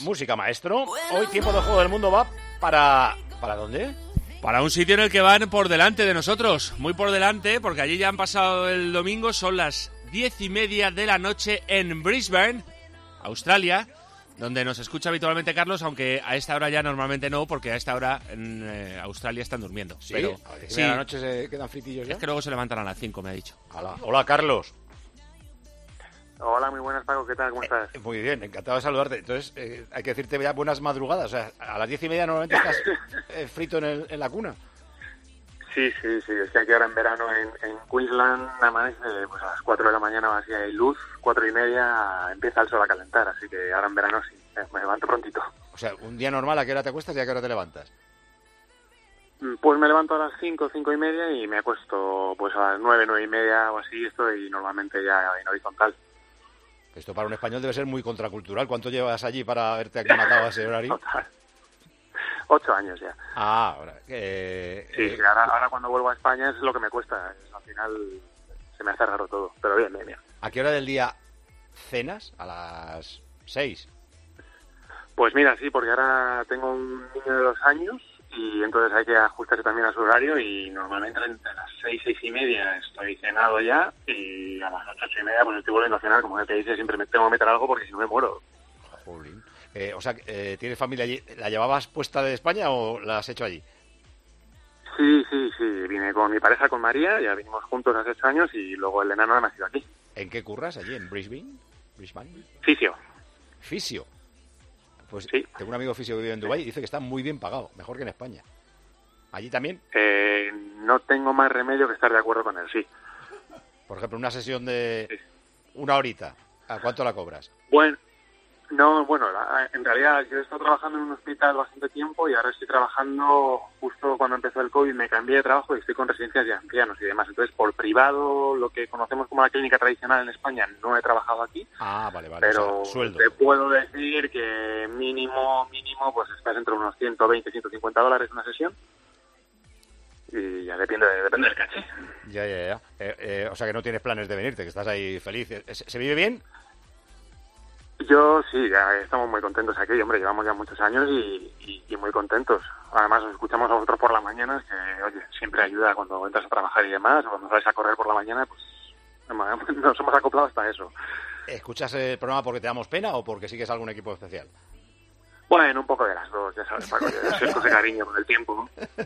Música, maestro. Hoy Tiempo de Juego del Mundo va para... ¿Para dónde? Para un sitio en el que van por delante de nosotros, muy por delante, porque allí ya han pasado el domingo, son las 10:30 de la noche en Brisbane, Australia, donde nos escucha habitualmente Carlos, aunque a esta hora ya normalmente no, porque a esta hora en Australia están durmiendo. ¿Sí? Pero, ¿A las 10:30 de la noche se quedan fritillos ya? Es que luego se levantan a las 5, me ha dicho. Hola, Carlos. Hola, muy buenas, Paco, ¿qué tal? ¿Cómo estás? Muy bien, encantado de saludarte. Entonces, hay que decirte ya buenas madrugadas. O sea, a las 10:30 normalmente estás frito en la cuna. Sí, es que aquí ahora en verano en Queensland amanece pues a las 4 de la mañana, así hay luz, 4:30 empieza el sol a calentar, así que ahora en verano sí, me levanto prontito. O sea, un día normal, ¿a qué hora te acuestas y a qué hora te levantas? Pues me levanto a las 5:30 y me acuesto pues a las 9:30 o así, estoy normalmente ya en horizontal. Esto para un español debe ser muy contracultural. ¿Cuánto llevas allí para haberte aclimatado a ese horario? Total. 8 años ya. Ah, ahora. Sí, ahora cuando vuelvo a España es lo que me cuesta. Al final se me hace raro todo, pero bien. ¿A qué hora del día cenas? A las 6. Pues mira, sí, porque ahora tengo un niño de 2 años y entonces hay que ajustarse también a su horario y normalmente entre las 6:30 estoy cenado ya y a las 8:30 pues estoy volviendo a cenar, como el que dice, siempre me tengo que meter algo porque si no me muero. Jolín. O sea, ¿tienes familia allí? ¿La llevabas puesta de España o la has hecho allí? Sí, vine con mi pareja, con María, ya vinimos juntos hace 8 años y luego el enano ha nacido aquí. ¿En qué curras allí? ¿En Brisbane? Fisio. ¿Fisio? Pues sí. Tengo un amigo fisio que vive en Dubái y dice que está muy bien pagado, mejor que en España. ¿Allí también? No tengo más remedio que estar de acuerdo con él, sí. Por ejemplo, una sesión de una horita, ¿a cuánto la cobras? Bueno, en realidad yo he estado trabajando en un hospital bastante tiempo y ahora estoy trabajando, justo cuando empezó el COVID me cambié de trabajo y estoy con residencias de ancianos y demás. Entonces, por privado, lo que conocemos como la clínica tradicional en España, no he trabajado aquí. Ah, vale. Pero o sea, sueldo. Te puedo decir que mínimo, pues estás entre unos $120-150 una sesión. Y ya depende del caché. Ya. O sea que no tienes planes de venirte, que estás ahí feliz. ¿Se vive bien? Yo sí, ya estamos muy contentos aquí, hombre, llevamos ya muchos años y muy contentos. Además, os escuchamos a vosotros por la mañana, que, oye, siempre ayuda cuando entras a trabajar y demás, o cuando sales a correr por la mañana, pues nos hemos acoplado hasta eso. ¿Escuchas el programa porque te damos pena o porque sigues algún equipo especial? Bueno, un poco de las dos, ya sabes, Paco, yo siento ese cariño con el tiempo, ¿no?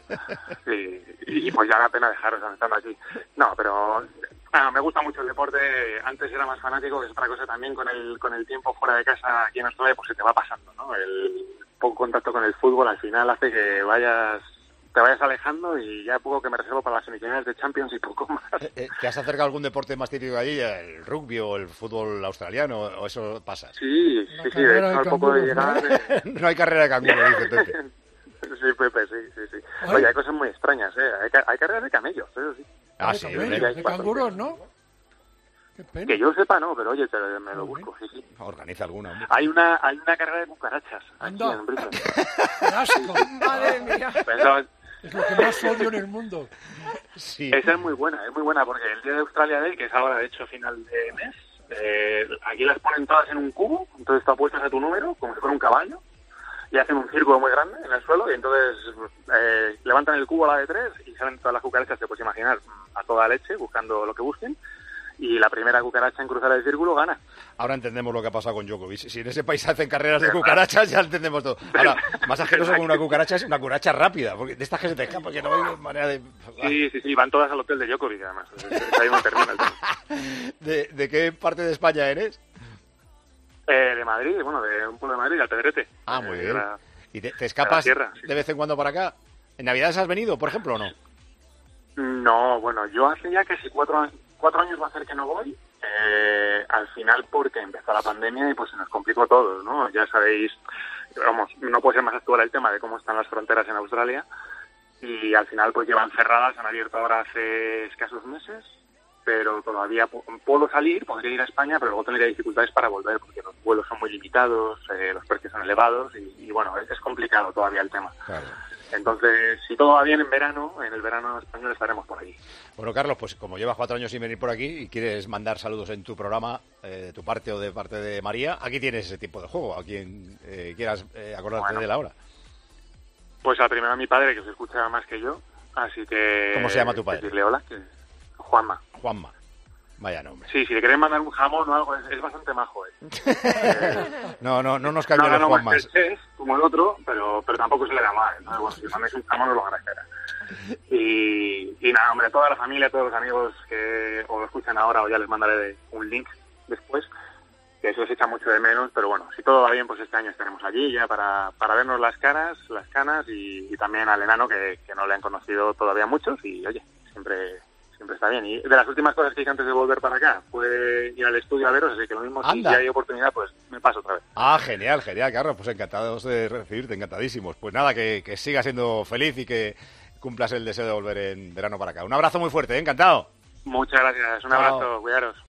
Y pues ya da pena dejaros estando aquí. No, pero me gusta mucho el deporte. Antes era más fanático, que es otra cosa también, con el tiempo fuera de casa aquí en Australia, pues se te va pasando, ¿no? El poco contacto con el fútbol al final hace que te vayas alejando y ya poco que me reservo para las semifinales de Champions y poco más. ¿Te has acercado a algún deporte más típico allí? ¿El rugby o el fútbol australiano? ¿O eso pasa? Sí, de hecho, al poco de llegar... No hay carrera de canguro, dice Pepe. Sí, Pepe, sí. Oye, hay cosas muy extrañas, ¿eh? Hay carreras de camellos, eso sí. Ah, sí, de canguros, ¿no? Qué pena. Que yo sepa, no, pero oye, me lo busco, sí. Organiza alguna, hombre. Hay una carrera de cucarachas. Anda. Aquí en Brisbane. ¡Qué asco! Madre mía. Es lo que más odio en el mundo. Sí. Esa es muy buena porque el día de Australia Day, que es ahora de hecho final de mes, aquí las ponen todas en un cubo, entonces tú apuestas a tu número, como si fuera un caballo, y hacen un círculo muy grande en el suelo, y entonces levantan el cubo a la de 3 y salen todas las cucarachas, te puedes imaginar, a toda leche, buscando lo que busquen, y la primera cucaracha en cruzar el círculo gana. Ahora entendemos lo que ha pasado con Djokovic. Si en ese país hacen carreras de cucarachas, ya entendemos todo. Ahora, más asqueroso con una cucaracha es una cucaracha rápida, porque de estas que se te escapa, que no hay manera de... Sí, van todas al hotel de Djokovic, además. Ahí no termina el tema. ¿De qué parte de España eres? De Madrid, de un pueblo de Madrid, Alpedrete. Ah, muy bien. ¿Y te escapas de vez en cuando para acá? ¿En Navidades has venido, por ejemplo, o no? No, yo hace ya casi 4 años va a ser que no voy, al final porque empezó la pandemia y pues se nos complicó todo, ¿no? Ya sabéis, no puede ser más actual el tema de cómo están las fronteras en Australia y al final pues llevan cerradas, han abierto ahora hace escasos meses, pero todavía puedo salir, podría ir a España, pero luego tendría dificultades para volver porque los vuelos son muy limitados, los precios son elevados y bueno, es complicado todavía el tema. Claro. Entonces, si todo va bien en el verano español estaremos por allí. Bueno, Carlos, pues como llevas 4 años sin venir por aquí y quieres mandar saludos en tu programa, de tu parte o de parte de María, aquí tienes ese tipo de juego, a quien quieras acordarte de la hora. Pues primero a mi padre, que se escucha más que yo, así que... ¿Cómo se llama tu padre? Decirle hola, que Juanma. Juanma. Vaya nombre. Sí, si le queréis mandar un jamón o algo, es bastante majo, No nos cambian los no Juanmas. es como el otro, pero tampoco se le da mal. Entonces, bueno, si mandáis un jamón, os lo agradecerá. Y nada, hombre, toda la familia, todos los amigos que o lo escuchan ahora o ya les mandaré un link después, que eso se echa mucho de menos, pero bueno, si todo va bien, pues este año estaremos allí ya para vernos las caras, las canas y también al enano que no le han conocido todavía muchos y oye, siempre está bien. Y de las últimas cosas que hice antes de volver para acá fue ir al estudio a veros, así que lo mismo, si hay oportunidad, pues me paso otra vez. Genial, Carlos, pues encantados de recibirte, encantadísimos. Pues nada, que sigas siendo feliz y que cumplas el deseo de volver en verano para acá. Un abrazo muy fuerte, encantado. Muchas gracias, un abrazo, cuidaros.